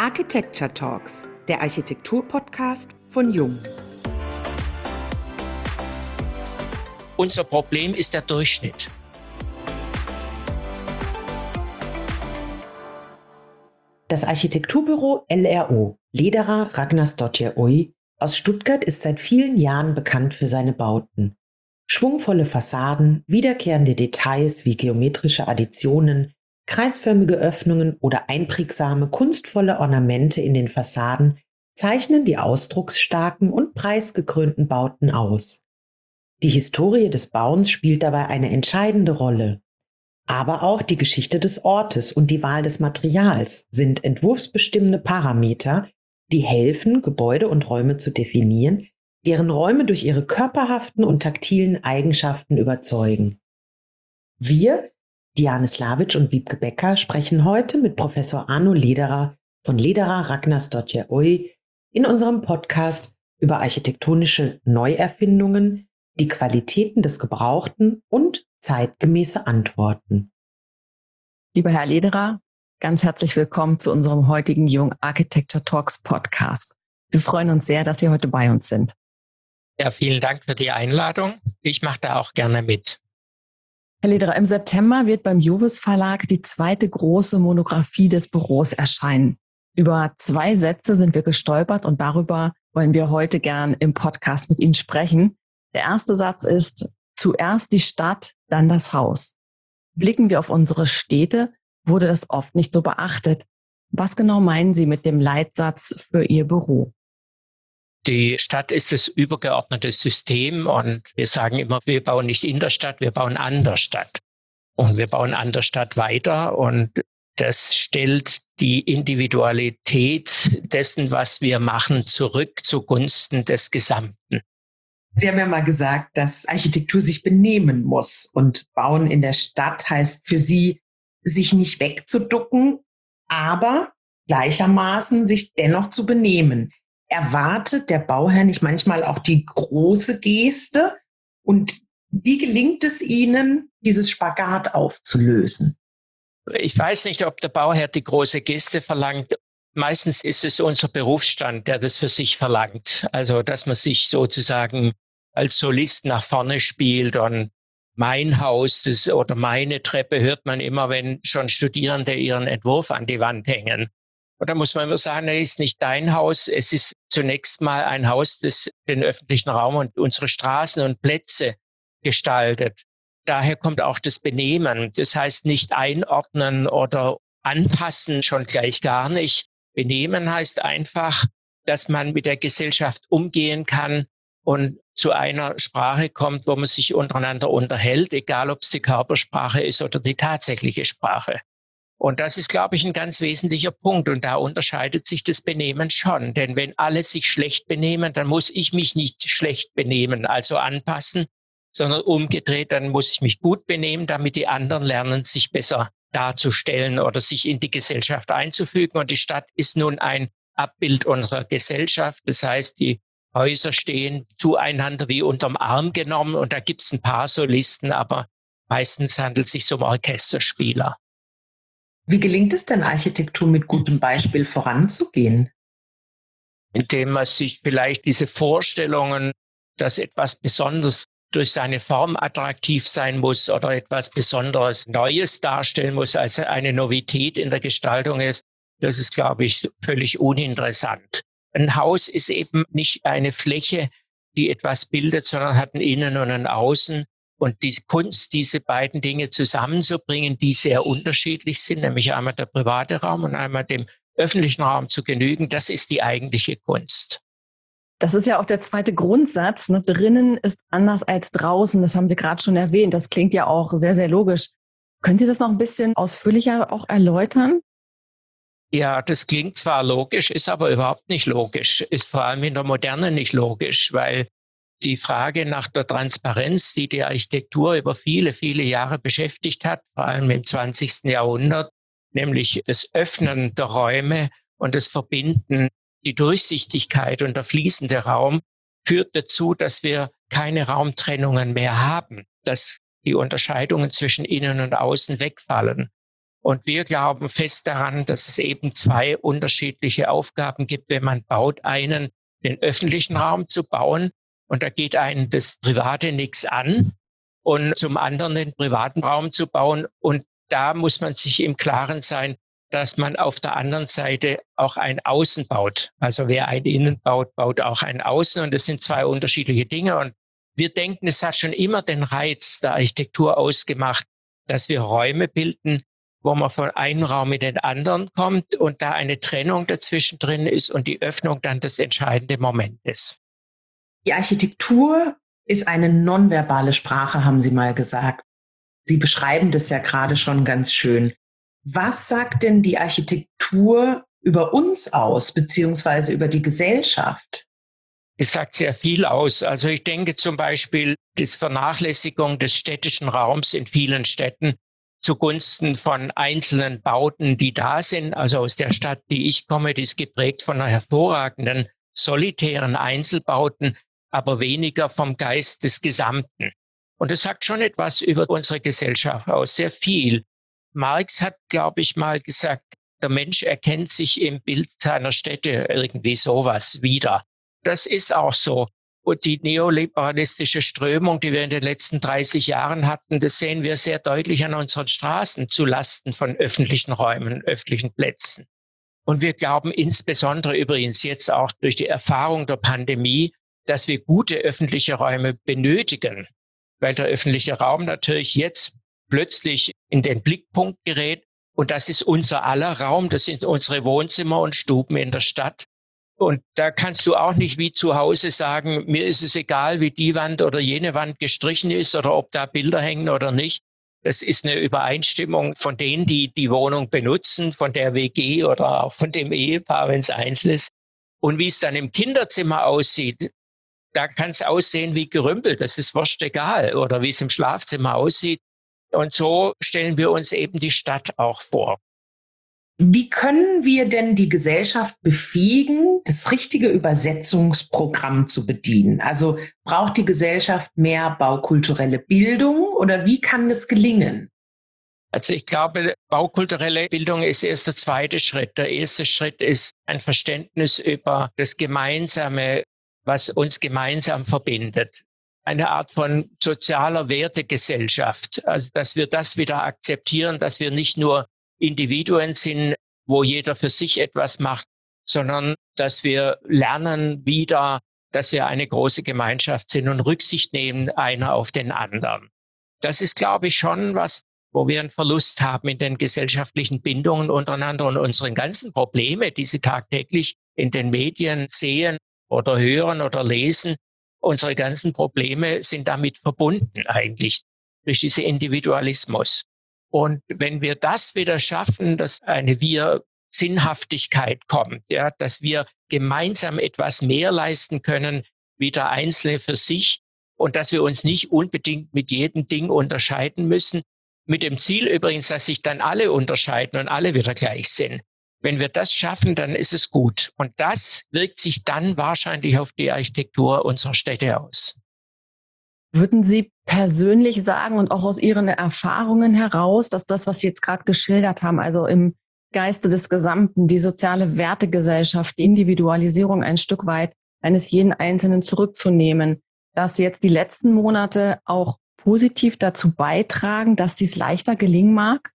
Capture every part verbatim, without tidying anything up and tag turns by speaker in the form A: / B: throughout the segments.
A: Architecture Talks, der Architektur-Podcast von Jung.
B: Unser Problem ist der Durchschnitt.
A: Das Architekturbüro L R O, Lederer Ragnarsdóttir Oy, aus Stuttgart ist seit vielen Jahren bekannt für seine Bauten. Schwungvolle Fassaden, wiederkehrende Details wie geometrische Additionen, kreisförmige Öffnungen oder einprägsame, kunstvolle Ornamente in den Fassaden zeichnen die ausdrucksstarken und preisgekrönten Bauten aus. Die Historie des Bauens spielt dabei eine entscheidende Rolle. Aber auch die Geschichte des Ortes und die Wahl des Materials sind entwurfsbestimmende Parameter, die helfen, Gebäude und Räume zu definieren, deren Räume durch ihre körperhaften und taktilen Eigenschaften überzeugen. Wir, Diane Slavic und Wiebke Becker, sprechen heute mit Professor Arno Lederer von Lederer Ragnarsdóttir Oy in unserem Podcast über architektonische Neuerfindungen, die Qualitäten des Gebrauchten und zeitgemäße Antworten.
C: Lieber Herr Lederer, ganz herzlich willkommen zu unserem heutigen Jung Architecture Talks Podcast. Wir freuen uns sehr, dass Sie heute bei uns sind.
B: Ja, vielen Dank für die Einladung. Ich mache da auch gerne mit.
C: Herr Lederer, im September wird beim Jovis Verlag die zweite große Monographie des Büros erscheinen. Über zwei Sätze sind wir gestolpert und darüber wollen wir heute gern im Podcast mit Ihnen sprechen. Der erste Satz ist: Zuerst die Stadt, dann das Haus. Blicken wir auf unsere Städte, wurde das oft nicht so beachtet. Was genau meinen Sie mit dem Leitsatz für Ihr Büro?
B: Die Stadt ist das übergeordnete System und wir sagen immer, wir bauen nicht in der Stadt, wir bauen an der Stadt. Und wir bauen an der Stadt weiter und das stellt die Individualität dessen, was wir machen, zurück zugunsten des Gesamten.
A: Sie haben ja mal gesagt, dass Architektur sich benehmen muss und Bauen in der Stadt heißt für Sie, sich nicht wegzuducken, aber gleichermaßen sich dennoch zu benehmen. Erwartet der Bauherr nicht manchmal auch die große Geste? Und wie gelingt es Ihnen, dieses Spagat aufzulösen?
B: Ich weiß nicht, ob der Bauherr die große Geste verlangt. Meistens ist es unser Berufsstand, der das für sich verlangt. Also, dass man sich sozusagen als Solist nach vorne spielt und mein Haus das, oder meine Treppe hört man immer, wenn schon Studierende ihren Entwurf an die Wand hängen. Und da muss man immer sagen, es ist nicht dein Haus, es ist zunächst mal ein Haus, das den öffentlichen Raum und unsere Straßen und Plätze gestaltet. Daher kommt auch das Benehmen. Das heißt nicht einordnen oder anpassen, schon gleich gar nicht. Benehmen heißt einfach, dass man mit der Gesellschaft umgehen kann und zu einer Sprache kommt, wo man sich untereinander unterhält, egal ob es die Körpersprache ist oder die tatsächliche Sprache. Und das ist, glaube ich, ein ganz wesentlicher Punkt. Und da unterscheidet sich das Benehmen schon. Denn wenn alle sich schlecht benehmen, dann muss ich mich nicht schlecht benehmen, also anpassen, sondern umgedreht, dann muss ich mich gut benehmen, damit die anderen lernen, sich besser darzustellen oder sich in die Gesellschaft einzufügen. Und die Stadt ist nun ein Abbild unserer Gesellschaft. Das heißt, die Häuser stehen zueinander wie unterm Arm genommen. Und da gibt es ein paar Solisten, aber meistens handelt es sich um Orchesterspieler.
A: Wie gelingt es denn, Architektur mit gutem Beispiel voranzugehen?
B: Indem man sich vielleicht diese Vorstellungen, dass etwas besonders durch seine Form attraktiv sein muss oder etwas besonders Neues darstellen muss, als eine Novität in der Gestaltung ist, das ist, glaube ich, völlig uninteressant. Ein Haus ist eben nicht eine Fläche, die etwas bildet, sondern hat ein Innen und ein Außen. Und die Kunst, diese beiden Dinge zusammenzubringen, die sehr unterschiedlich sind, nämlich einmal der private Raum und einmal dem öffentlichen Raum zu genügen, das ist die eigentliche Kunst.
C: Das ist ja auch der zweite Grundsatz. Ne? Drinnen ist anders als draußen. Das haben Sie gerade schon erwähnt. Das klingt ja auch sehr, sehr logisch. Können Sie das noch ein bisschen ausführlicher auch erläutern?
B: Ja, das klingt zwar logisch, ist aber überhaupt nicht logisch. Ist vor allem in der Moderne nicht logisch, weil die Frage nach der Transparenz, die die Architektur über viele, viele Jahre beschäftigt hat, vor allem im zwanzigsten Jahrhundert, nämlich das Öffnen der Räume und das Verbinden, die Durchsichtigkeit und der fließende Raum, führt dazu, dass wir keine Raumtrennungen mehr haben, dass die Unterscheidungen zwischen Innen und Außen wegfallen. Und wir glauben fest daran, dass es eben zwei unterschiedliche Aufgaben gibt, wenn man baut. Einen, den öffentlichen Raum zu bauen, und da geht einem das Private nichts an. Und zum anderen den privaten Raum zu bauen. Und da muss man sich im Klaren sein, dass man auf der anderen Seite auch ein Außen baut. Also wer ein Innen baut, baut auch ein Außen. Und das sind zwei unterschiedliche Dinge. Und wir denken, es hat schon immer den Reiz der Architektur ausgemacht, dass wir Räume bilden, wo man von einem Raum in den anderen kommt und da eine Trennung dazwischen drin ist und die Öffnung dann das entscheidende Moment ist.
A: Die Architektur ist eine nonverbale Sprache, haben Sie mal gesagt. Sie beschreiben das ja gerade schon ganz schön. Was sagt denn die Architektur über uns aus, beziehungsweise über die Gesellschaft?
B: Es sagt sehr viel aus. Also ich denke zum Beispiel, die Vernachlässigung des städtischen Raums in vielen Städten zugunsten von einzelnen Bauten, die da sind. Also aus der Stadt, die ich komme, die ist geprägt von einer hervorragenden, solitären Einzelbauten, aber weniger vom Geist des Gesamten. Und das sagt schon etwas über unsere Gesellschaft aus, sehr viel. Marx hat, glaube ich, mal gesagt, der Mensch erkennt sich im Bild seiner Städte, irgendwie sowas wieder. Das ist auch so. Und die neoliberalistische Strömung, die wir in den letzten dreißig Jahren hatten, das sehen wir sehr deutlich an unseren Straßen zu Lasten von öffentlichen Räumen, öffentlichen Plätzen. Und wir glauben insbesondere übrigens jetzt auch durch die Erfahrung der Pandemie, dass wir gute öffentliche Räume benötigen, weil der öffentliche Raum natürlich jetzt plötzlich in den Blickpunkt gerät. Und das ist unser aller Raum, das sind unsere Wohnzimmer und Stuben in der Stadt. Und da kannst du auch nicht wie zu Hause sagen, mir ist es egal, wie die Wand oder jene Wand gestrichen ist oder ob da Bilder hängen oder nicht. Das ist eine Übereinstimmung von denen, die die Wohnung benutzen, von der W G oder auch von dem Ehepaar, wenn es einzeln ist. Und wie es dann im Kinderzimmer aussieht, da kann es aussehen wie gerümpelt, das ist wurscht egal. Oder wie es im Schlafzimmer aussieht. Und so stellen wir uns eben die Stadt auch vor.
A: Wie können wir denn die Gesellschaft befähigen, das richtige Übersetzungsprogramm zu bedienen? Also braucht die Gesellschaft mehr baukulturelle Bildung oder wie kann es gelingen?
B: Also ich glaube, baukulturelle Bildung ist erst der zweite Schritt. Der erste Schritt ist ein Verständnis über das Gemeinsame, was uns gemeinsam verbindet. Eine Art von sozialer Wertegesellschaft. Also dass wir das wieder akzeptieren, dass wir nicht nur Individuen sind, wo jeder für sich etwas macht, sondern dass wir lernen wieder, dass wir eine große Gemeinschaft sind und Rücksicht nehmen einer auf den anderen. Das ist, glaube ich, schon was, wo wir einen Verlust haben in den gesellschaftlichen Bindungen untereinander und unseren ganzen Probleme, die Sie tagtäglich in den Medien sehen oder hören oder lesen. Unsere ganzen Probleme sind damit verbunden eigentlich durch diesen Individualismus. Und wenn wir das wieder schaffen, dass eine Wir-Sinnhaftigkeit kommt, ja, dass wir gemeinsam etwas mehr leisten können, wie der Einzelne für sich, und dass wir uns nicht unbedingt mit jedem Ding unterscheiden müssen, mit dem Ziel übrigens, dass sich dann alle unterscheiden und alle wieder gleich sind. Wenn wir das schaffen, dann ist es gut. Und das wirkt sich dann wahrscheinlich auf die Architektur unserer Städte aus.
C: Würden Sie persönlich sagen und auch aus Ihren Erfahrungen heraus, dass das, was Sie jetzt gerade geschildert haben, also im Geiste des Gesamten, die soziale Wertegesellschaft, die Individualisierung ein Stück weit eines jeden Einzelnen zurückzunehmen, dass jetzt die letzten Monate auch positiv dazu beitragen, dass dies leichter gelingen mag?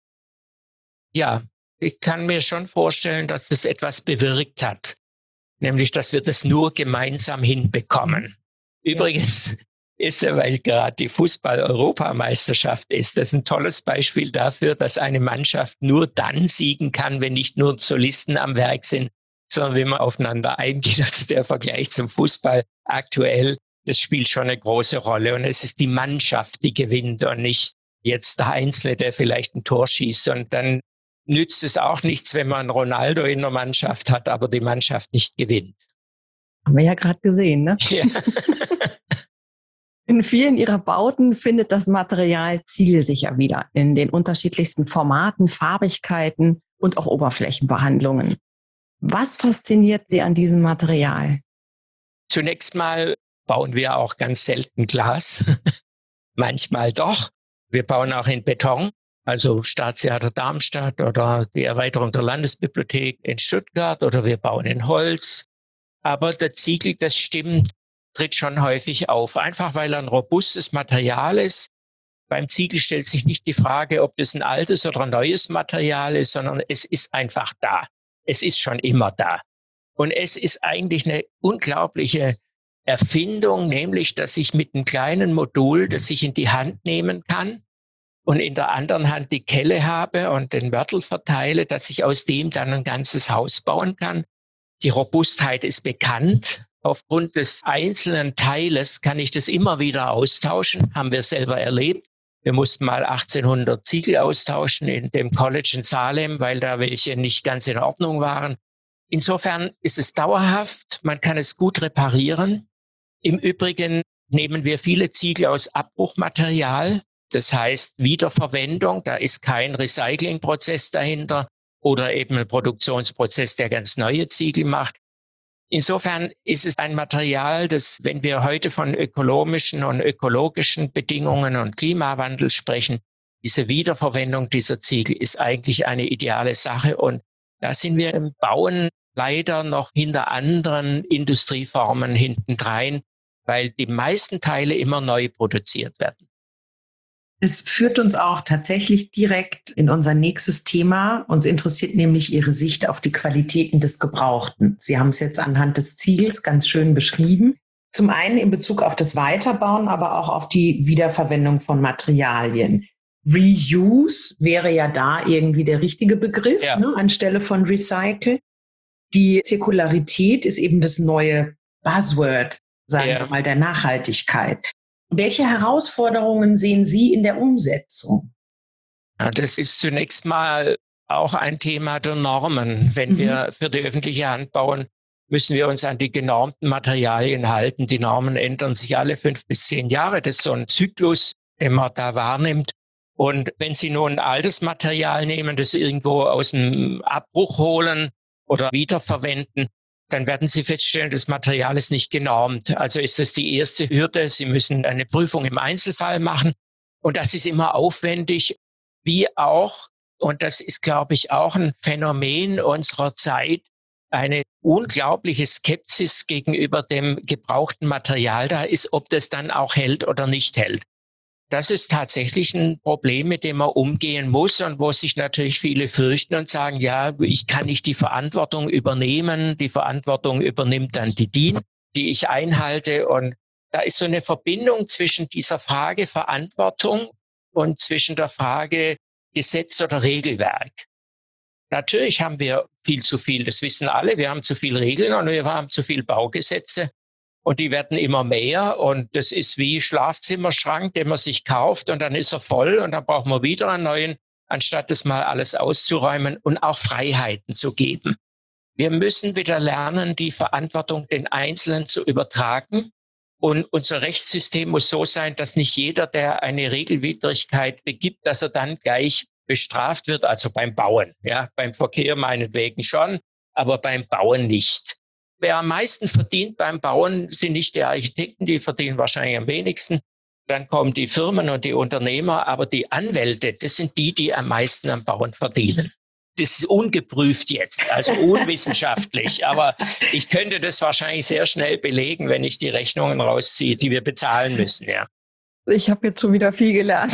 B: Ja, ich kann mir schon vorstellen, dass das etwas bewirkt hat. Nämlich, dass wir das nur gemeinsam hinbekommen. Übrigens, ja. Ist ja, weil gerade die Fußball-Europameisterschaft ist, das ist ein tolles Beispiel dafür, dass eine Mannschaft nur dann siegen kann, wenn nicht nur Solisten am Werk sind, sondern wenn man aufeinander eingeht. Also der Vergleich zum Fußball aktuell, das spielt schon eine große Rolle. Und es ist die Mannschaft, die gewinnt und nicht jetzt der Einzelne, der vielleicht ein Tor schießt. Und dann nützt es auch nichts, wenn man Ronaldo in der Mannschaft hat, aber die Mannschaft nicht gewinnt.
C: Haben wir ja gerade gesehen, ne?
B: Ja.
C: In vielen Ihrer Bauten findet das Material zielsicher wieder in den unterschiedlichsten Formaten, Farbigkeiten und auch Oberflächenbehandlungen. Was fasziniert Sie an diesem Material?
B: Zunächst mal bauen wir auch ganz selten Glas. Manchmal doch. Wir bauen auch in Beton. Also Staatstheater Darmstadt oder die Erweiterung der Landesbibliothek in Stuttgart oder wir bauen in Holz. Aber der Ziegel, das stimmt, tritt schon häufig auf. Einfach weil er ein robustes Material ist. Beim Ziegel stellt sich nicht die Frage, ob das ein altes oder ein neues Material ist, sondern es ist einfach da. Es ist schon immer da. Und es ist eigentlich eine unglaubliche Erfindung, nämlich, dass ich mit einem kleinen Modul, das ich in die Hand nehmen kann und in der anderen Hand die Kelle habe und den Mörtel verteile, dass ich aus dem dann ein ganzes Haus bauen kann. Die Robustheit ist bekannt. Aufgrund des einzelnen Teiles kann ich das immer wieder austauschen, haben wir selber erlebt. Wir mussten mal achtzehnhundert Ziegel austauschen in dem College in Salem, weil da welche nicht ganz in Ordnung waren. Insofern ist es dauerhaft, man kann es gut reparieren. Im Übrigen nehmen wir viele Ziegel aus Abbruchmaterial, das heißt Wiederverwendung, da ist kein Recyclingprozess dahinter oder eben ein Produktionsprozess, der ganz neue Ziegel macht. Insofern ist es ein Material, das, wenn wir heute von ökonomischen und ökologischen Bedingungen und Klimawandel sprechen, diese Wiederverwendung dieser Ziegel ist eigentlich eine ideale Sache. Und da sind wir im Bauen leider noch hinter anderen Industrieformen hintendrein, weil die meisten Teile immer neu produziert werden.
A: Es führt uns auch tatsächlich direkt in unser nächstes Thema. Uns interessiert nämlich Ihre Sicht auf die Qualitäten des Gebrauchten. Sie haben es jetzt anhand des Ziegels ganz schön beschrieben. Zum einen in Bezug auf das Weiterbauen, aber auch auf die Wiederverwendung von Materialien. Reuse wäre ja da irgendwie der richtige Begriff, ja, ne, anstelle von Recycle. Die Zirkularität ist eben das neue Buzzword, sagen ja. wir mal, der Nachhaltigkeit. Welche Herausforderungen sehen Sie in der Umsetzung?
B: Ja, das ist zunächst mal auch ein Thema der Normen. Wenn mhm. wir für die öffentliche Hand bauen, müssen wir uns an die genormten Materialien halten. Die Normen ändern sich alle fünf bis zehn Jahre. Das ist so ein Zyklus, den man da wahrnimmt. Und wenn Sie nur ein altes Material nehmen, das irgendwo aus dem Abbruch holen oder wiederverwenden, dann werden Sie feststellen, das Material ist nicht genormt. Also ist das die erste Hürde. Sie müssen eine Prüfung im Einzelfall machen. Und das ist immer aufwendig, wie auch, und das ist, glaube ich, auch ein Phänomen unserer Zeit, eine unglaubliche Skepsis gegenüber dem gebrauchten Material da ist, ob das dann auch hält oder nicht hält. Das ist tatsächlich ein Problem, mit dem man umgehen muss und wo sich natürlich viele fürchten und sagen, ja, ich kann nicht die Verantwortung übernehmen. Die Verantwortung übernimmt dann die D I N, die ich einhalte. Und da ist so eine Verbindung zwischen dieser Frage Verantwortung und zwischen der Frage Gesetz oder Regelwerk. Natürlich haben wir viel zu viel, das wissen alle. Wir haben zu viel Regeln und wir haben zu viel Baugesetze. Und die werden immer mehr und das ist wie Schlafzimmerschrank, den man sich kauft und dann ist er voll und dann braucht man wieder einen neuen, anstatt das mal alles auszuräumen und auch Freiheiten zu geben. Wir müssen wieder lernen, die Verantwortung den Einzelnen zu übertragen und unser Rechtssystem muss so sein, dass nicht jeder, der eine Regelwidrigkeit begibt, dass er dann gleich bestraft wird, also beim Bauen. Ja, beim Verkehr meinetwegen schon, aber beim Bauen nicht. Wer am meisten verdient beim Bauen, sind nicht die Architekten, die verdienen wahrscheinlich am wenigsten. Dann kommen die Firmen und die Unternehmer, aber die Anwälte, das sind die, die am meisten am Bauen verdienen. Das ist ungeprüft jetzt, also unwissenschaftlich, aber ich könnte das wahrscheinlich sehr schnell belegen, wenn ich die Rechnungen rausziehe, die wir bezahlen müssen, ja.
C: Ich habe jetzt schon wieder viel gelernt.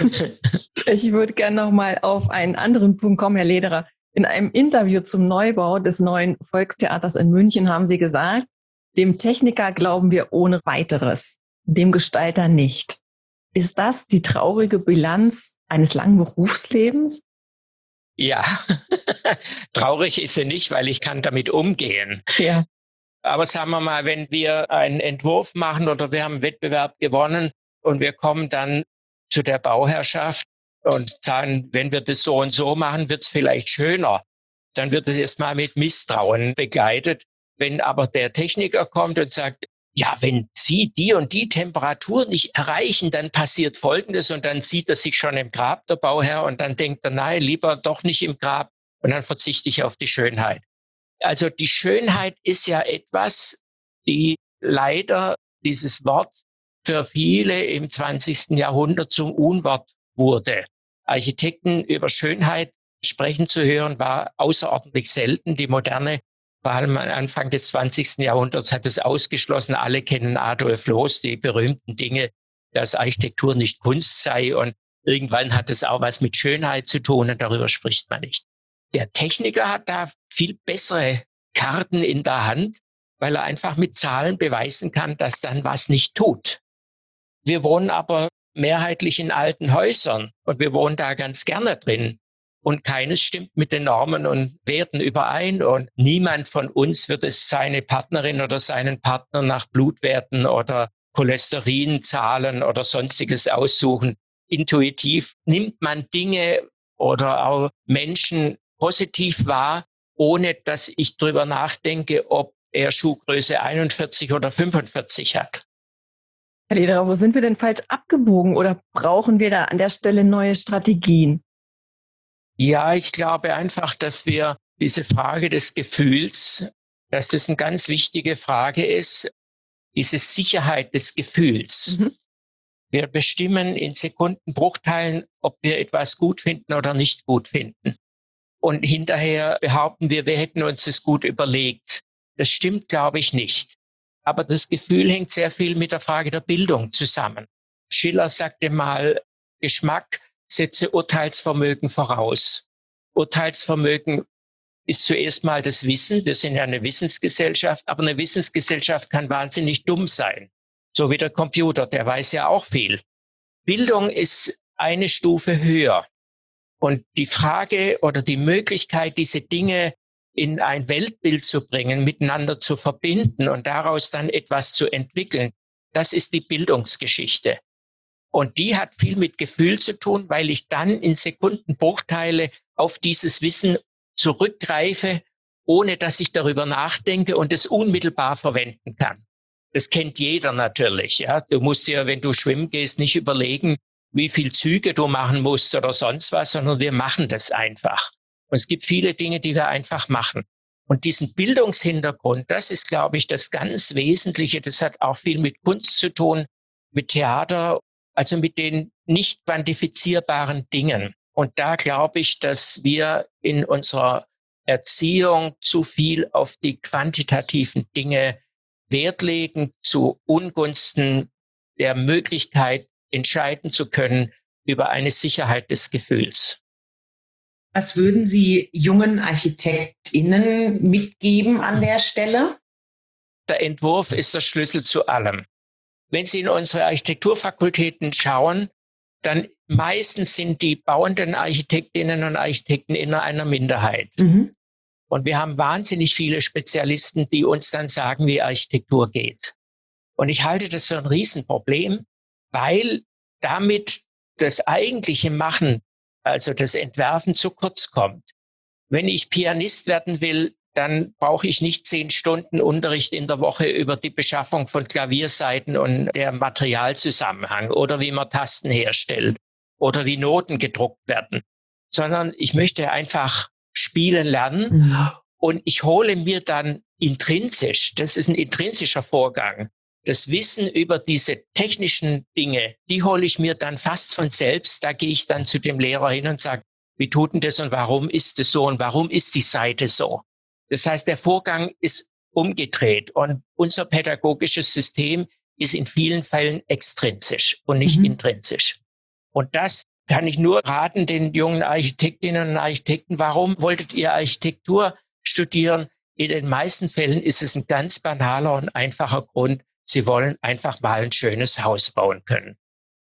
C: Ich würde gerne noch mal auf einen anderen Punkt kommen, Herr Lederer. In einem Interview zum Neubau des neuen Volkstheaters in München haben Sie gesagt, dem Techniker glauben wir ohne weiteres, dem Gestalter nicht. Ist das die traurige Bilanz eines langen Berufslebens?
B: Ja, traurig ist sie nicht, weil ich kann damit umgehen.
C: Ja.
B: Aber sagen wir mal, wenn wir einen Entwurf machen oder wir haben einen Wettbewerb gewonnen und wir kommen dann zu der Bauherrschaft und sagen, wenn wir das so und so machen, wird es vielleicht schöner. Dann wird es erstmal mit Misstrauen begleitet. Wenn aber der Techniker kommt und sagt, ja, wenn Sie die und die Temperatur nicht erreichen, dann passiert Folgendes und dann sieht er sich schon im Grab, der Bauherr, und dann denkt er, nein, lieber doch nicht im Grab und dann verzichte ich auf die Schönheit. Also die Schönheit ist ja etwas, die leider dieses Wort für viele im zwanzigsten Jahrhundert zum Unwort wurde. Architekten über Schönheit sprechen zu hören, war außerordentlich selten. Die Moderne, vor allem am Anfang des zwanzigsten Jahrhunderts, hat es ausgeschlossen. Alle kennen Adolf Loos, die berühmten Dinge, dass Architektur nicht Kunst sei. Und irgendwann hat es auch was mit Schönheit zu tun und darüber spricht man nicht. Der Techniker hat da viel bessere Karten in der Hand, weil er einfach mit Zahlen beweisen kann, dass dann was nicht tut. Wir wohnen aber mehrheitlich in alten Häusern und wir wohnen da ganz gerne drin. Und keines stimmt mit den Normen und Werten überein. Und niemand von uns wird es seine Partnerin oder seinen Partner nach Blutwerten oder Cholesterinzahlen oder sonstiges aussuchen. Intuitiv nimmt man Dinge oder auch Menschen positiv wahr, ohne dass ich drüber nachdenke, ob er Schuhgröße einundvierzig oder fünfundvierzig hat.
C: Herr Lederer, wo sind wir denn falsch abgebogen oder brauchen wir da an der Stelle neue Strategien?
B: Ja, ich glaube einfach, dass wir diese Frage des Gefühls, dass das eine ganz wichtige Frage ist, diese Sicherheit des Gefühls. Mhm. Wir bestimmen in Sekundenbruchteilen, ob wir etwas gut finden oder nicht gut finden. Und hinterher behaupten wir, wir hätten uns das gut überlegt. Das stimmt, glaube ich, nicht. Aber das Gefühl hängt sehr viel mit der Frage der Bildung zusammen. Schiller sagte mal, Geschmack setze Urteilsvermögen voraus. Urteilsvermögen ist zuerst mal das Wissen. Wir sind ja eine Wissensgesellschaft, aber eine Wissensgesellschaft kann wahnsinnig dumm sein. So wie der Computer, der weiß ja auch viel. Bildung ist eine Stufe höher. Und die Frage oder die Möglichkeit, diese Dinge in ein Weltbild zu bringen, miteinander zu verbinden und daraus dann etwas zu entwickeln, das ist die Bildungsgeschichte. Und die hat viel mit Gefühl zu tun, weil ich dann in Sekundenbruchteile auf dieses Wissen zurückgreife, ohne dass ich darüber nachdenke und es unmittelbar verwenden kann. Das kennt jeder natürlich. Ja, du musst ja, wenn du schwimmen gehst, nicht überlegen, wie viel Züge du machen musst oder sonst was, sondern wir machen das einfach. Und es gibt viele Dinge, die wir einfach machen. Und diesen Bildungshintergrund, das ist, glaube ich, das ganz Wesentliche. Das hat auch viel mit Kunst zu tun, mit Theater, also mit den nicht quantifizierbaren Dingen. Und da glaube ich, dass wir in unserer Erziehung zu viel auf die quantitativen Dinge Wert legen, zu Ungunsten der Möglichkeit, entscheiden zu können über eine Sicherheit des Gefühls.
A: Was würden Sie jungen ArchitektInnen mitgeben an der Stelle?
B: Der Entwurf ist der Schlüssel zu allem. Wenn Sie in unsere Architekturfakultäten schauen, dann meistens sind die bauenden Architektinnen und Architekten in einer Minderheit. Mhm. Und wir haben wahnsinnig viele Spezialisten, die uns dann sagen, wie Architektur geht. Und ich halte das für ein Riesenproblem, weil damit das eigentliche Machen, also das Entwerfen, zu kurz kommt. Wenn ich Pianist werden will, dann brauche ich nicht zehn Stunden Unterricht in der Woche über die Beschaffung von Klaviersaiten und der Materialzusammenhang oder wie man Tasten herstellt oder wie Noten gedruckt werden, sondern ich möchte einfach spielen lernen mhm. und ich hole mir dann intrinsisch, das ist ein intrinsischer Vorgang, das Wissen über diese technischen Dinge, die hole ich mir dann fast von selbst. Da gehe ich dann zu dem Lehrer hin und sage, wie tut denn das und warum ist es so und warum ist die Seite so? Das heißt, der Vorgang ist umgedreht und unser pädagogisches System ist in vielen Fällen extrinsisch und nicht mhm. intrinsisch. Und das kann ich nur raten den jungen Architektinnen und Architekten. Warum wolltet ihr Architektur studieren? In den meisten Fällen ist es ein ganz banaler und einfacher Grund. Sie wollen einfach mal ein schönes Haus bauen können.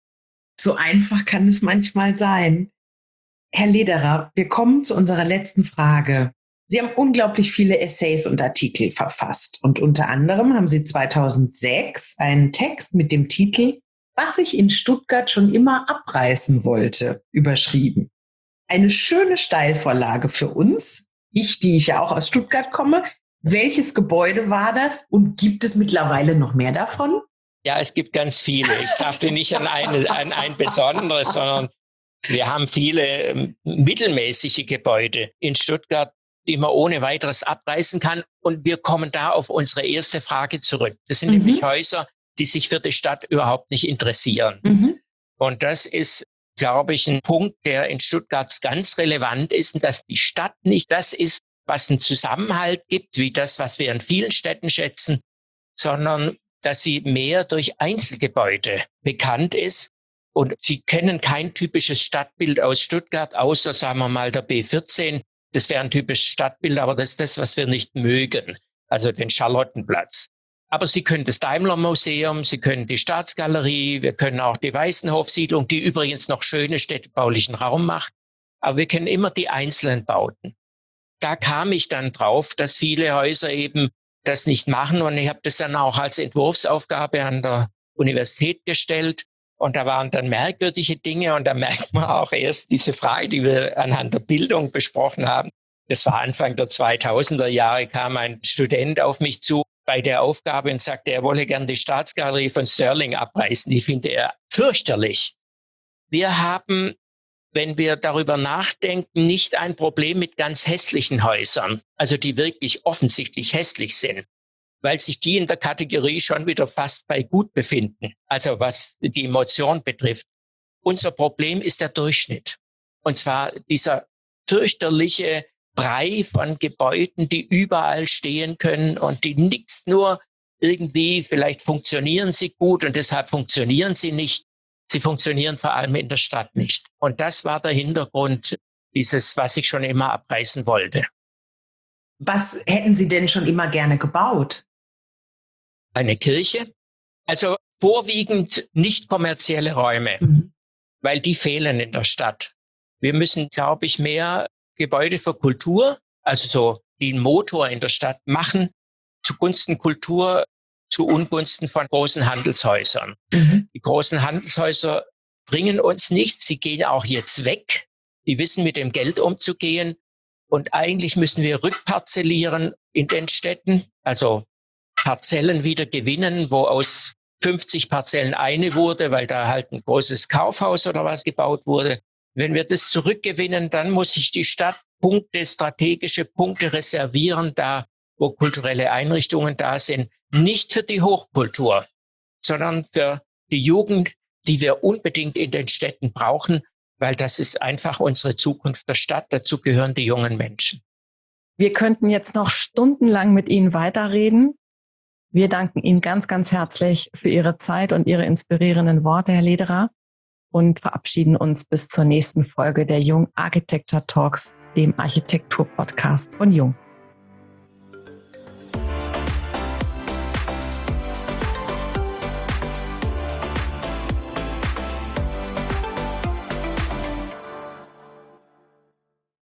A: So einfach kann es manchmal sein. Herr Lederer, wir kommen zu unserer letzten Frage. Sie haben unglaublich viele Essays und Artikel verfasst. Und unter anderem haben Sie zweitausendsechs einen Text mit dem Titel „Was ich in Stuttgart schon immer abreißen wollte" überschrieben. Eine schöne Steilvorlage für uns. Ich, die ich ja auch aus Stuttgart komme. Welches Gebäude war das und gibt es mittlerweile noch mehr davon?
B: Ja, es gibt ganz viele. Ich dachte nicht an, eine, an ein besonderes, sondern wir haben viele ähm, mittelmäßige Gebäude in Stuttgart, die man ohne weiteres abreißen kann. Und wir kommen da auf unsere erste Frage zurück. Das sind mhm. nämlich Häuser, die sich für die Stadt überhaupt nicht interessieren. Mhm. Und das ist glaube ich, ein Punkt, der in Stuttgart ganz relevant ist, und dass die Stadt nicht das ist, was einen Zusammenhalt gibt, wie das, was wir in vielen Städten schätzen, sondern dass sie mehr durch Einzelgebäude bekannt ist. Und Sie kennen kein typisches Stadtbild aus Stuttgart, außer, sagen wir mal, der B vierzehn. Das wäre ein typisches Stadtbild, aber das ist das, was wir nicht mögen, also den Charlottenplatz. Aber Sie können das Daimler-Museum, Sie können die Staatsgalerie, wir können auch die Weißenhof-Siedlung, die übrigens noch schöne städtebaulichen Raum macht. Aber wir kennen immer die einzelnen Bauten. Da kam ich dann drauf, dass viele Häuser eben das nicht machen. Und ich habe das dann auch als Entwurfsaufgabe an der Universität gestellt. Und da waren dann merkwürdige Dinge. Und da merkt man auch erst diese Frage, die wir anhand der Bildung besprochen haben. Das war Anfang der zweitausender Jahre, kam ein Student auf mich zu bei der Aufgabe und sagte, er wolle gern die Staatsgalerie von Stirling abreißen. Die finde er fürchterlich. Wir haben, wenn wir darüber nachdenken, nicht ein Problem mit ganz hässlichen Häusern, also die wirklich offensichtlich hässlich sind, weil sich die in der Kategorie schon wieder fast bei gut befinden, also was die Emotion betrifft. Unser Problem ist der Durchschnitt. Und zwar dieser fürchterliche Brei von Gebäuden, die überall stehen können und die nichts nur irgendwie, vielleicht funktionieren sie gut und deshalb funktionieren sie nicht. Sie funktionieren vor allem in der Stadt nicht. Und das war der Hintergrund dieses, was ich schon immer abreißen wollte.
A: Was hätten Sie denn schon immer gerne gebaut?
B: Eine Kirche, also vorwiegend nicht kommerzielle Räume, mhm. weil die fehlen in der Stadt. Wir müssen, glaube ich, mehr Gebäude für Kultur, also so den Motor in der Stadt machen, zugunsten Kultur, zu Ungunsten von großen Handelshäusern. Mhm. Die großen Handelshäuser bringen uns nichts, sie gehen auch jetzt weg. Die wissen, mit dem Geld umzugehen. Und eigentlich müssen wir rückparzellieren in den Städten, also Parzellen wieder gewinnen, wo aus fünfzig Parzellen eine wurde, weil da halt ein großes Kaufhaus oder was gebaut wurde. Wenn wir das zurückgewinnen, dann muss sich die Stadt Punkte, strategische Punkte reservieren, da wo kulturelle Einrichtungen da sind, nicht für die Hochkultur, sondern für die Jugend, die wir unbedingt in den Städten brauchen, weil das ist einfach unsere Zukunft der Stadt. Dazu gehören die jungen Menschen.
C: Wir könnten jetzt noch stundenlang mit Ihnen weiterreden. Wir danken Ihnen ganz, ganz herzlich für Ihre Zeit und Ihre inspirierenden Worte, Herr Lederer, und verabschieden uns bis zur nächsten Folge der Jung Architecture Talks, dem Architektur-Podcast von Jung.